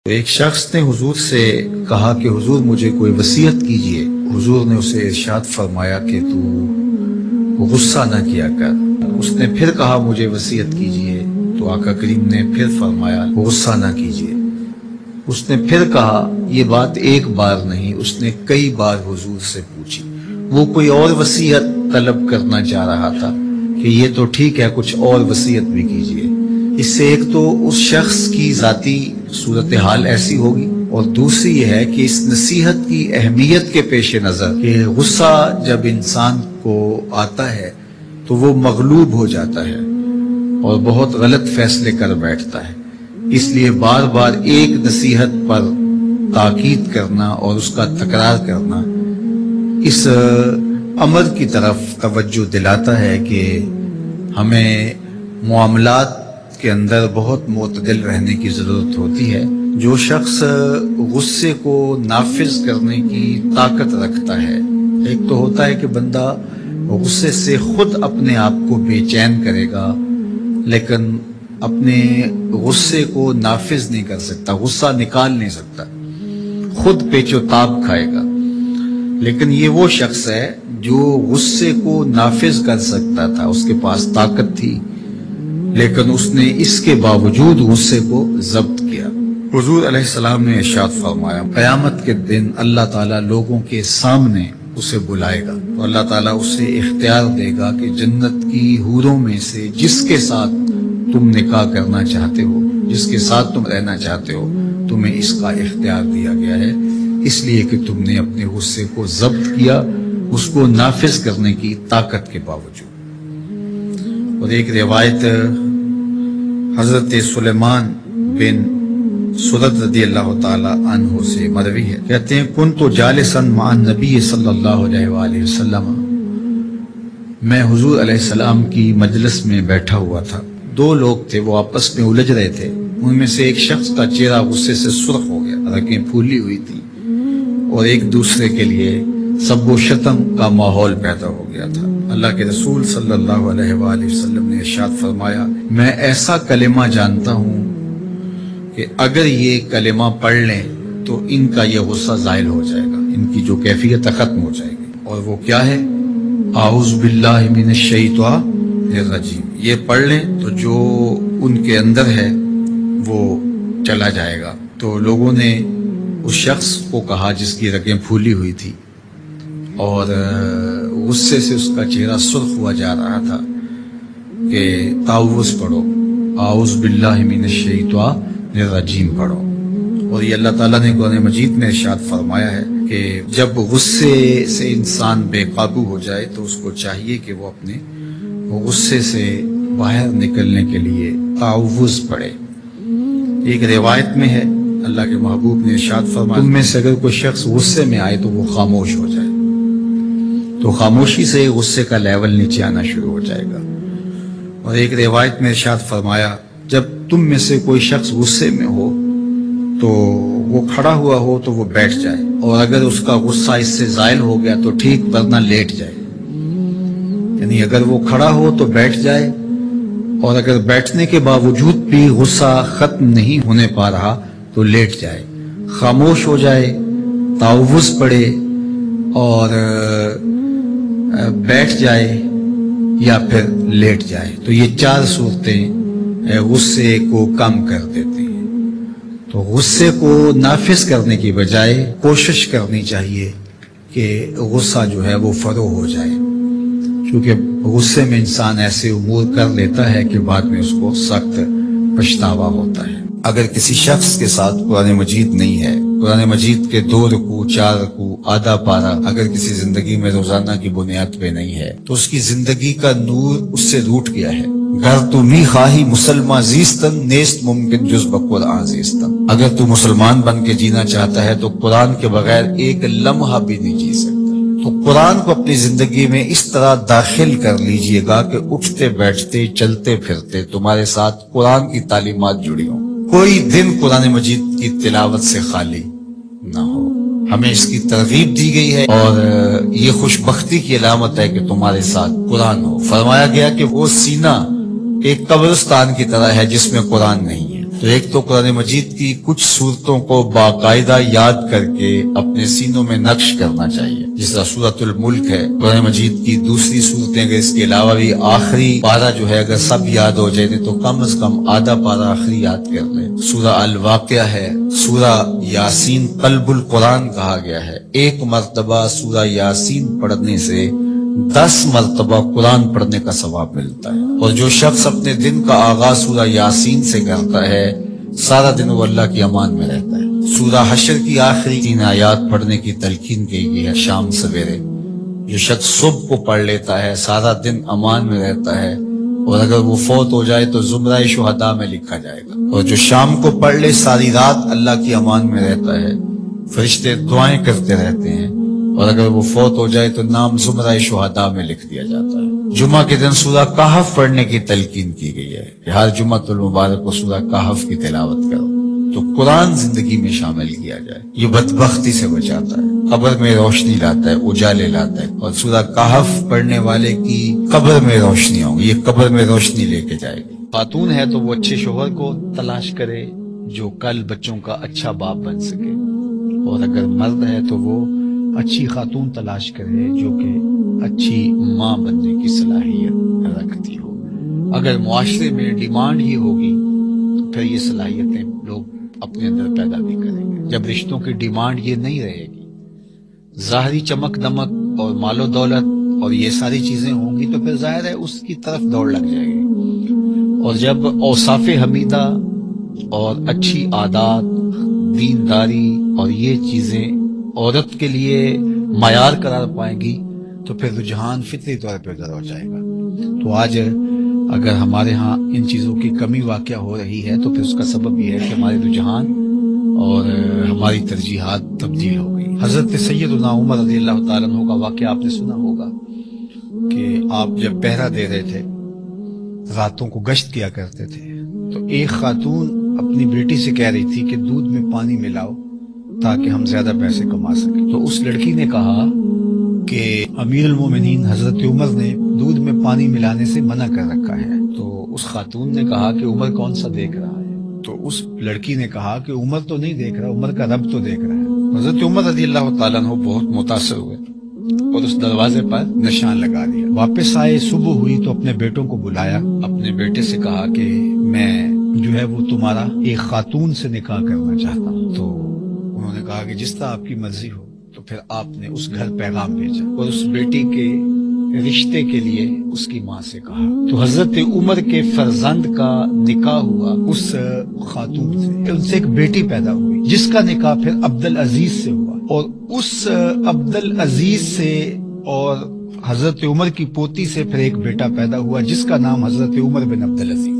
تو ایک شخص نے حضور سے کہا کہ حضور مجھے کوئی وصیت کیجئے۔ حضور نے اسے ارشاد فرمایا کہ تو غصہ نہ کیا کر۔ اس نے پھر کہا مجھے وصیت کیجئے، تو آقا کریم نے پھر فرمایا غصہ نہ کیجئے۔ اس نے پھر کہا، یہ بات ایک بار نہیں، اس نے کئی بار حضور سے پوچھی۔ وہ کوئی اور وصیت طلب کرنا چاہ رہا تھا کہ یہ تو ٹھیک ہے، کچھ اور وصیت بھی کیجئے۔ اس سے ایک تو اس شخص کی ذاتی صورتحال ایسی ہوگی، اور دوسری یہ ہے کہ اس نصیحت کی اہمیت کے پیش نظر کہ غصہ جب انسان کو آتا ہے تو وہ مغلوب ہو جاتا ہے اور بہت غلط فیصلے کر بیٹھتا ہے، اس لیے بار بار ایک نصیحت پر تاکید کرنا اور اس کا تکرار کرنا اس امر کی طرف توجہ دلاتا ہے کہ ہمیں معاملات کے اندر بہت معتدل رہنے کی ضرورت ہوتی ہے۔ جو شخص غصے کو نافذ کرنے کی طاقت رکھتا ہے، ایک تو ہوتا ہے کہ بندہ غصے سے خود اپنے آپ کو بے چین کرے گا، لیکن اپنے غصے کو نافذ نہیں کر سکتا، غصہ نکال نہیں سکتا، خود پیچ و تاب کھائے گا۔ لیکن یہ وہ شخص ہے جو غصے کو نافذ کر سکتا تھا، اس کے پاس طاقت تھی، لیکن اس نے اس کے باوجود غصے کو ضبط کیا۔ حضور علیہ السلام نے ارشاد فرمایا، قیامت کے دن اللہ تعالیٰ لوگوں کے سامنے اسے بلائے گا، تو اللہ تعالیٰ اسے اختیار دے گا کہ جنت کی حوروں میں سے جس کے ساتھ تم نکاح کرنا چاہتے ہو، جس کے ساتھ تم رہنا چاہتے ہو، تمہیں اس کا اختیار دیا گیا ہے، اس لیے کہ تم نے اپنے غصے کو ضبط کیا، اس کو نافذ کرنے کی طاقت کے باوجود۔ اور ایک روایت حضرت سلیمان بن سرد رضی اللہ تعالی عنہ سے مروی ہے، کہتے ہیں کنت جالسا مع النبی صلی اللہ علیہ وآلہ وسلم، میں حضور علیہ السلام کی مجلس میں بیٹھا ہوا تھا، دو لوگ تھے، وہ آپس میں الجھ رہے تھے، ان میں سے ایک شخص کا چہرہ غصے سے سرخ ہو گیا، رگیں پھولی ہوئی تھی، اور ایک دوسرے کے لیے سب و شتم کا ماحول پیدا ہو گیا تھا۔ اللہ کے رسول صلی اللہ علیہ وآلہ وسلم نے ارشاد فرمایا، میں ایسا کلمہ جانتا ہوں کہ اگر یہ کلمہ پڑھ لیں تو ان کا یہ غصہ زائل ہو جائے گا، ان کی جو کیفیت ختم ہو جائے گی، اور وہ کیا ہے؟ اعوذ باللہ من الشیطان الرجیم۔ یہ پڑھ لیں تو جو ان کے اندر ہے وہ چلا جائے گا۔ تو لوگوں نے اس شخص کو کہا جس کی رگیں پھولی ہوئی تھی اور غصے سے اس کا چہرہ سرخ ہوا جا رہا تھا کہ تعوذ پڑھو، اعوذ باللہ من الشیطان الرجیم پڑھو۔ اور یہ اللہ تعالیٰ نے قرآن مجید میں ارشاد فرمایا ہے کہ جب غصے سے انسان بے قابو ہو جائے تو اس کو چاہیے کہ وہ اپنے غصے سے باہر نکلنے کے لیے تعوذ پڑھے۔ ایک روایت میں ہے اللہ کے محبوب نے ارشاد فرمایا، تم میں سے اگر کوئی شخص غصے میں آئے تو وہ خاموش ہو جائے، تو خاموشی سے غصے کا لیول نیچے آنا شروع ہو جائے گا۔ اور ایک روایت میں ارشاد فرمایا، جب تم میں سے کوئی شخص غصے میں ہو تو وہ کھڑا ہوا ہو تو وہ بیٹھ جائے، اور اگر اس کا غصہ اس سے زائل ہو گیا تو ٹھیک، ورنہ لیٹ جائے۔ یعنی اگر وہ کھڑا ہو تو بیٹھ جائے، اور اگر بیٹھنے کے باوجود بھی غصہ ختم نہیں ہونے پا رہا تو لیٹ جائے، خاموش ہو جائے، تعوذ پڑھے اور بیٹھ جائے یا پھر لیٹ جائے۔ تو یہ چار صورتیں غصے کو کم کر دیتی ہیں۔ تو غصے کو نافذ کرنے کی بجائے کوشش کرنی چاہیے کہ غصہ جو ہے وہ فروغ ہو جائے، کیونکہ غصے میں انسان ایسے امور کر لیتا ہے کہ بعد میں اس کو سخت پچھتاوا ہوتا ہے۔ اگر کسی شخص کے ساتھ قرآن مجید نہیں ہے، قرآن مجید کے 2 رکوع 4 رکوع آدھا پارہ اگر کسی زندگی میں روزانہ کی بنیاد پہ نہیں ہے تو اس کی زندگی کا نور اس سے روٹ گیا ہے۔ گر تو می خواہی مسلمان زیستن نیست ممکن جز بقرآن زیستن، اگر تو مسلمان بن کے جینا چاہتا ہے تو قرآن کے بغیر ایک لمحہ بھی نہیں جی سکتا۔ تو قرآن کو اپنی زندگی میں اس طرح داخل کر لیجئے گا کہ اٹھتے بیٹھتے چلتے پھرتے تمہارے ساتھ قرآن کی تعلیمات جڑی ہوں، کوئی دن قرآن مجید کی تلاوت سے خالی نہ ہو۔ ہمیں اس کی ترغیب دی گئی ہے، اور یہ خوش بختی کی علامت ہے کہ تمہارے ساتھ قرآن ہو۔ فرمایا گیا کہ وہ سینہ ایک قبرستان کی طرح ہے جس میں قرآن نہیں ہے، تو ایک تو قرآن مجید کی کچھ صورتوں کو باقاعدہ یاد کر کے اپنے سینوں میں نقش کرنا چاہیے، جس طرح سورۃ الملک ہے قرآن مجید کی دوسری صورتیں، اگر اس کے علاوہ بھی آخری پارہ جو ہے اگر سب یاد ہو جائے تو کم از کم آدھا پارہ آخری یاد کر لیں۔ سورہ الواقعہ ہے، سورہ یاسین قلب القرآن کہا گیا ہے، ایک مرتبہ سورہ یاسین پڑھنے سے 10 مرتبہ قرآن پڑھنے کا ثواب ملتا ہے، اور جو شخص اپنے دن کا آغاز سورہ یاسین سے کرتا ہے سارا دن وہ اللہ کی امان میں رہتا ہے۔ سورہ حشر کی آخری 3 آیات پڑھنے کی تلقین کی گئی ہے شام سویرے، جو شخص صبح کو پڑھ لیتا ہے سارا دن امان میں رہتا ہے، اور اگر وہ فوت ہو جائے تو زمرہ شہداء میں لکھا جائے گا، اور جو شام کو پڑھ لے ساری رات اللہ کی امان میں رہتا ہے، فرشتے دعائیں کرتے رہتے ہیں، اور اگر وہ فوت ہو جائے تو نام زمرہ شہداء میں لکھ دیا جاتا ہے۔ جمعہ کے دن سورہ کہف پڑھنے کی تلقین کی گئی ہے کہ ہر جمعہ المبارک کو سورہ کہف کی تلاوت کرو، تو قرآن زندگی میں شامل کیا جائے، یہ بدبختی سے بچاتا ہے، قبر میں روشنی لاتا ہے، اجالے لاتا ہے، اور سورہ کہف پڑھنے والے کی قبر میں روشنی ہوں گی، یہ قبر میں روشنی لے کے جائے گی۔ خاتون ہے تو وہ اچھے شوہر کو تلاش کرے جو کل بچوں کا اچھا باپ بن سکے، اور اگر مرد ہے تو وہ اچھی خاتون تلاش کرے جو کہ اچھی ماں بننے کی صلاحیت رکھتی ہو۔ اگر معاشرے میں ڈیمانڈ ہی ہوگی تو پھر یہ صلاحیتیں لوگ اپنے اندر پیدا بھی کریں گے۔ جب رشتوں کی ڈیمانڈ یہ نہیں رہے گی، ظاہری چمک دمک اور مال و دولت اور یہ ساری چیزیں ہوں گی، تو پھر ظاہر ہے اس کی طرف دوڑ لگ جائے گی، اور جب اوصاف حمیدہ اور اچھی عادات، دینداری اور یہ چیزیں عورت کے لیے معیار قرار پائیں گی تو پھر رجحان فطری طور پہ ادھر ہو جائے گا۔ تو آج اگر ہمارے ہاں ان چیزوں کی کمی واقع ہو رہی ہے تو پھر اس کا سبب یہ ہے کہ ہمارے رجحان اور ہماری ترجیحات تبدیل ہو گئی۔ حضرت سیدنا عمر رضی اللہ تعالیٰ عنہ کا واقعہ آپ نے سنا ہوگا کہ آپ جب پہرا دے رہے تھے، راتوں کو گشت کیا کرتے تھے، تو ایک خاتون اپنی بیٹی سے کہہ رہی تھی کہ دودھ میں پانی ملاؤ تاکہ ہم زیادہ پیسے کما سکیں۔ تو اس لڑکی نے کہا کہ امیر المومنین حضرت عمر نے دودھ میں پانی ملانے سے منع کر رکھا ہے۔ تو اس خاتون نے کہا کہ عمر کون سا دیکھ رہا ہے؟ تو اس لڑکی نے کہا کہ عمر تو نہیں دیکھ رہا، عمر کا رب تو دیکھ رہا ہے۔ حضرت عمر رضی اللہ تعالیٰ عنہ بہت متاثر ہوئے اور اس دروازے پر نشان لگا دیا۔ واپس آئے، صبح ہوئی تو اپنے بیٹوں کو بلایا، اپنے بیٹے سے کہا کہ میں جو ہے وہ تمہارا ایک خاتون سے نکاح کرنا چاہتا ہوں۔ تو انہوں نے کہا کہ جس طرح آپ کی مرضی ہو۔ تو پھر آپ نے اس گھر پیغام بھیجا اور اس بیٹی کے رشتے کے لیے اس کی ماں سے کہا۔ تو حضرت عمر کے فرزند کا نکاح ہوا اس خاتون سے، ان سے ایک بیٹی پیدا ہوئی جس کا نکاح پھر عبدالعزیز سے ہوا، اور اس عبدالعزیز سے اور حضرت عمر کی پوتی سے پھر ایک بیٹا پیدا ہوا جس کا نام حضرت عمر بن عبدالعزیز۔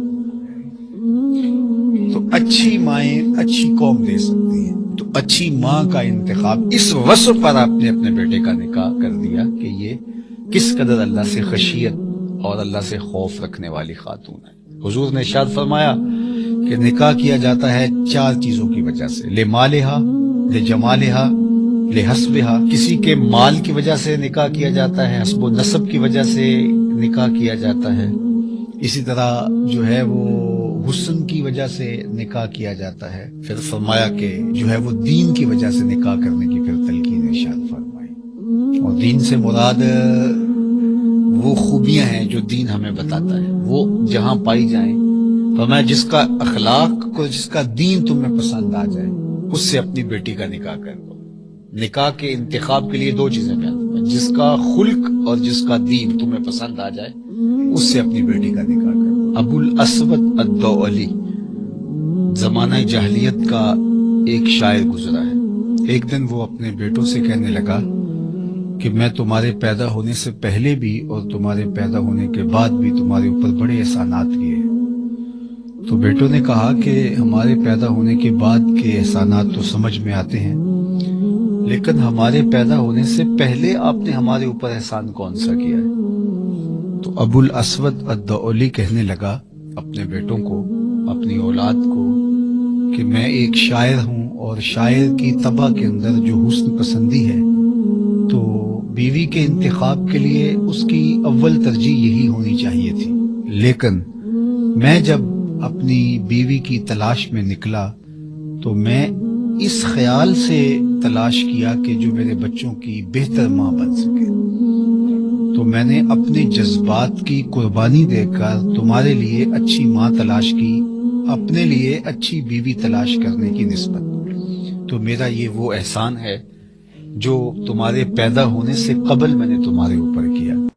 تو اچھی مائیں اچھی قوم دے سکتی ہیں، تو اچھی ماں کا انتخاب اس وصف پر آپ نے اپنے بیٹے کا نکاح کر دیا کہ یہ کس قدر اللہ سے خشیت اور اللہ سے خوف رکھنے والی خاتون ہے۔ حضور نے ارشاد فرمایا کہ نکاح کیا جاتا ہے 4 چیزوں کی وجہ سے، لمالہا، لجمالہا، لحسبہا۔ کسی کے مال کی وجہ سے نکاح کیا جاتا ہے، حسب و نسب کی وجہ سے نکاح کیا جاتا ہے، اسی طرح جو ہے وہ حسن کی وجہ سے نکاح کیا جاتا ہے۔ پھر فرمایا کہ جو ہے وہ دین کی وجہ سے نکاح کرنے کی پھر تلقین ارشاد فرمائی، اور دین سے مراد وہ خوبیاں ہیں جو دین ہمیں بتاتا ہے، وہ جہاں پائی جائیں۔ فرمایا جس کا اخلاق کو، جس کا دین تمہیں پسند آ جائے اس سے اپنی بیٹی کا نکاح کر دو۔ نکاح کے انتخاب کے لیے 2 چیزیں بیان، جس کا خلق اور جس کا دین تمہیں پسند آ جائے اس سے اپنی بیٹی کا نکاح کر دو۔ ابو الاسود الدؤلی زمانہ جاہلیت کا ایک شاعر گزرا ہے۔ ایک دن وہ اپنے بیٹوں سے کہنے لگا کہ میں تمہارے پیدا ہونے سے پہلے بھی اور تمہارے پیدا ہونے کے بعد بھی تمہارے اوپر بڑے احسانات کیے ہیں۔ تو بیٹوں نے کہا کہ ہمارے پیدا ہونے کے بعد کے احسانات تو سمجھ میں آتے ہیں، لیکن ہمارے پیدا ہونے سے پہلے آپ نے ہمارے اوپر احسان کون سا کیا ہے؟ تو ابو الاسود الدؤلی کہنے لگا اپنے بیٹوں کو، اپنی اولاد کو، کہ میں ایک شاعر ہوں، اور شاعر کی طبع کے اندر جو حسن پسندی ہے تو بیوی کے انتخاب کے لیے اس کی اول ترجیح یہی ہونی چاہیے تھی، لیکن میں جب اپنی بیوی کی تلاش میں نکلا تو میں اس خیال سے تلاش کیا کہ جو میرے بچوں کی بہتر ماں بن سکے، تو میں نے اپنے جذبات کی قربانی دے کر تمہارے لیے اچھی ماں تلاش کی، اپنے لیے اچھی بیوی تلاش کرنے کی نسبت۔ تو میرا یہ وہ احسان ہے جو تمہارے پیدا ہونے سے قبل میں نے تمہارے اوپر کیا۔